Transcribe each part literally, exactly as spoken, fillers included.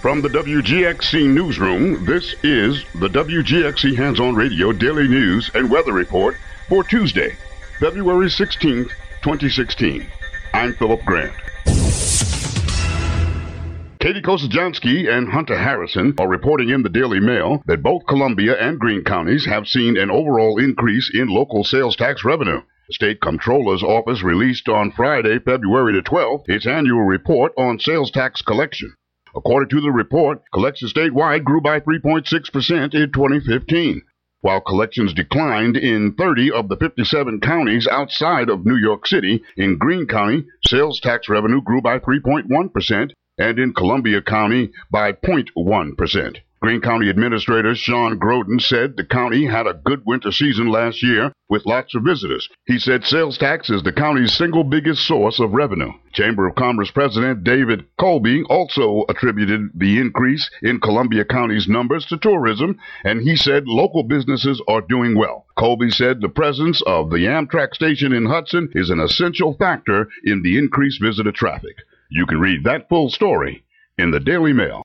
From the W G X C Newsroom, this is the W G X C Hands-On Radio Daily News and Weather Report for Tuesday, February sixteenth, twenty sixteen. I'm Philip Grant. Katie Kosajansky and Hunter Harrison are reporting in the Daily Mail that both Columbia and Greene counties have seen an overall increase in local sales tax revenue. The State Comptroller's Office released on Friday, February the twelfth, its annual report on sales tax collection. According to the report, collections statewide grew by three point six percent in twenty fifteen, while collections declined in thirty of the fifty-seven counties outside of New York City. In Greene County, sales tax revenue grew by three point one percent, and in Columbia County by zero point one percent. Greene County Administrator Sean Groden said the county had a good winter season last year with lots of visitors. He said sales tax is the county's single biggest source of revenue. Chamber of Commerce President David Colby also attributed the increase in Columbia County's numbers to tourism, and he said local businesses are doing well. Colby said the presence of the Amtrak station in Hudson is an essential factor in the increased visitor traffic. You can read that full story in the Daily Mail.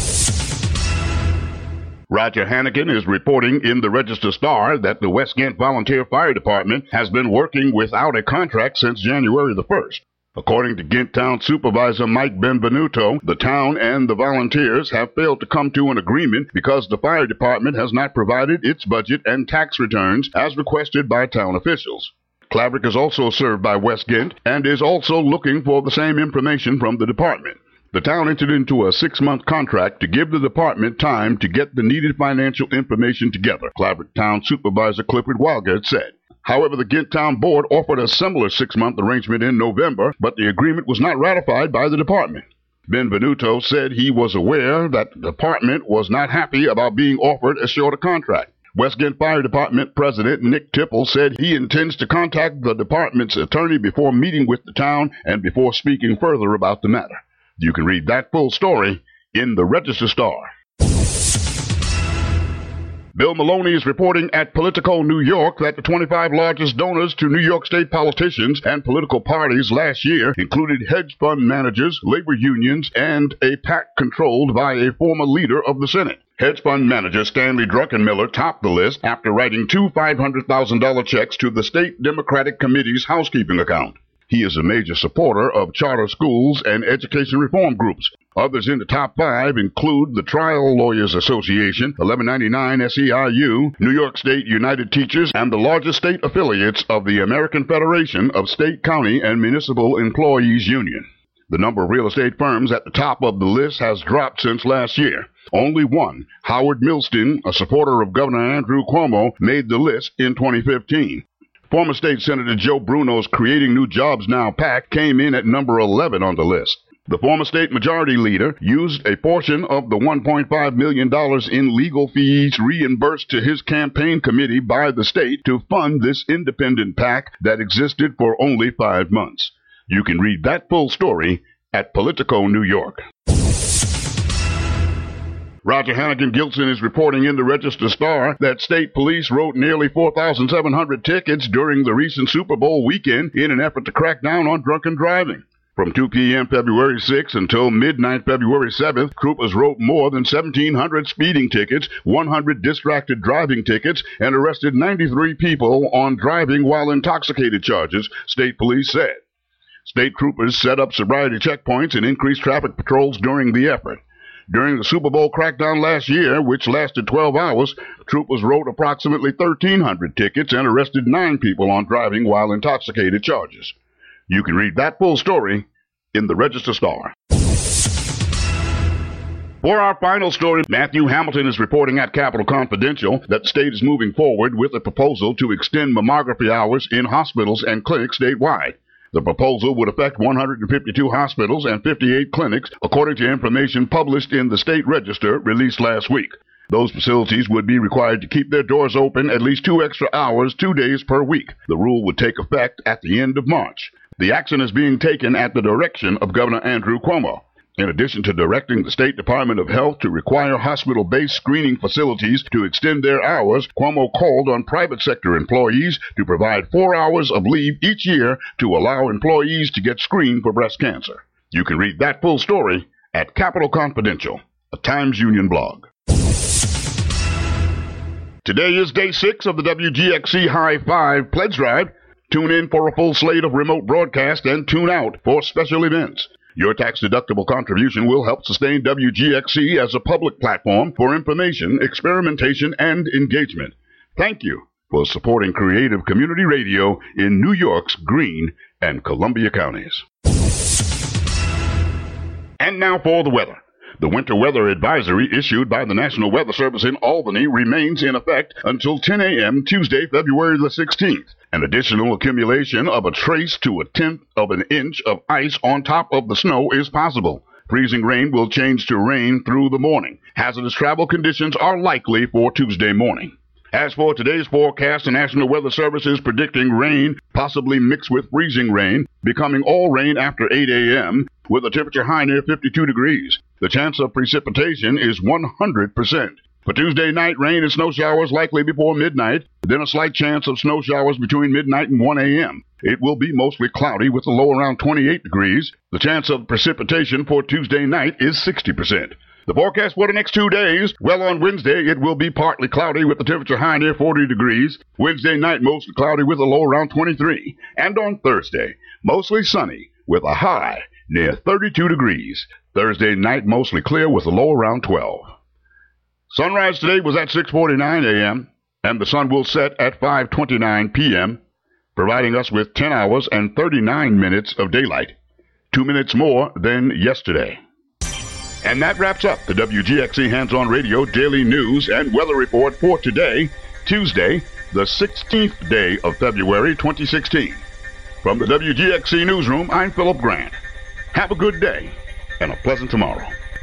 Roger Hannigan is reporting in the Register-Star that the West Ghent Volunteer Fire Department has been working without a contract since January the first. According to Ghent Town Supervisor Mike Benvenuto, the town and the volunteers have failed to come to an agreement because the fire department has not provided its budget and tax returns as requested by town officials. Claverick is also served by West Ghent and is also looking for the same information from the department. The town entered into a six-month contract to give the department time to get the needed financial information together, Claverick Town Supervisor Clifford Wildgert said. However, the Ghent Town Board offered a similar six-month arrangement in November, but the agreement was not ratified by the department. Benvenuto said he was aware that the department was not happy about being offered a shorter contract. West Ghent Fire Department President Nick Tipple said he intends to contact the department's attorney before meeting with the town and before speaking further about the matter. You can read that full story in the Register-Star. Bill Maloney is reporting at Politico New York that the twenty-five largest donors to New York State politicians and political parties last year included hedge fund managers, labor unions, and a PAC controlled by a former leader of the Senate. Hedge fund manager Stanley Druckenmiller topped the list after writing two five hundred thousand dollars checks to the State Democratic Committee's housekeeping account. He is a major supporter of charter schools and education reform groups. Others in the top five include the Trial Lawyers Association, eleven ninety-nine S E I U, New York State United Teachers, and the largest state affiliates of the American Federation of State, County, and Municipal Employees Union. The number of real estate firms at the top of the list has dropped since last year. Only one, Howard Milston, a supporter of Governor Andrew Cuomo, made the list in twenty fifteen. Former State Senator Joe Bruno's Creating New Jobs Now PAC came in at number eleven on the list. The former state majority leader used a portion of the one point five million dollars in legal fees reimbursed to his campaign committee by the state to fund this independent PAC that existed for only five months. You can read that full story at Politico New York. Roger Hannigan Gilson is reporting in the Register-Star that state police wrote nearly four thousand seven hundred tickets during the recent Super Bowl weekend in an effort to crack down on drunken driving. From two p.m. February sixth until midnight February seventh, troopers wrote more than seventeen hundred speeding tickets, one hundred distracted driving tickets, and arrested ninety-three people on driving while intoxicated charges, state police said. State troopers set up sobriety checkpoints and increased traffic patrols during the effort. During the Super Bowl crackdown last year, which lasted twelve hours, troopers wrote approximately thirteen hundred tickets and arrested nine people on driving while intoxicated charges. You can read that full story in the Register-Star. For our final story, Matthew Hamilton is reporting at Capital Confidential that the state is moving forward with a proposal to extend mammography hours in hospitals and clinics statewide. The proposal would affect one hundred fifty-two hospitals and fifty-eight clinics, according to information published in the State Register released last week. Those facilities would be required to keep their doors open at least two extra hours, two days per week. The rule would take effect at the end of March. The action is being taken at the direction of Governor Andrew Cuomo. In addition to directing the State Department of Health to require hospital-based screening facilities to extend their hours, Cuomo called on private sector employees to provide four hours of leave each year to allow employees to get screened for breast cancer. You can read that full story at Capital Confidential. a Times Union blog. Today is day six of the W G X C High Five Pledge Drive. Tune in for a full slate of remote broadcast and tune out for special events. Your tax-deductible contribution will help sustain W G X C as a public platform for information, experimentation, and engagement. Thank you for supporting creative community radio in New York's Greene and Columbia counties. And now for the weather. The winter weather advisory issued by the National Weather Service in Albany remains in effect until ten a.m. Tuesday, February the sixteenth. An additional accumulation of a trace to a tenth of an inch of ice on top of the snow is possible. Freezing rain will change to rain through the morning. Hazardous travel conditions are likely for Tuesday morning. As for today's forecast, the National Weather Service is predicting rain, possibly mixed with freezing rain, becoming all rain after eight a.m., with a temperature high near fifty-two degrees. The chance of precipitation is one hundred percent. For Tuesday night, rain and snow showers likely before midnight, then a slight chance of snow showers between midnight and one a.m. It will be mostly cloudy with a low around twenty-eight degrees. The chance of precipitation for Tuesday night is sixty percent. The forecast for the next two days, well, on Wednesday, it will be partly cloudy with the temperature high near forty degrees. Wednesday night, mostly cloudy with a low around twenty-three. And on Thursday, mostly sunny with a high near thirty-two degrees. Thursday night, mostly clear with a low around twelve. Sunrise today was at six forty-nine a.m., and the sun will set at five twenty-nine p.m., providing us with ten hours and thirty-nine minutes of daylight, two minutes more than yesterday. And that wraps up the W G X C Hands-On Radio Daily News and Weather Report for today, Tuesday, the sixteenth day of February twenty sixteen. From the W G X C Newsroom, I'm Philip Grant. Have a good day and a pleasant tomorrow.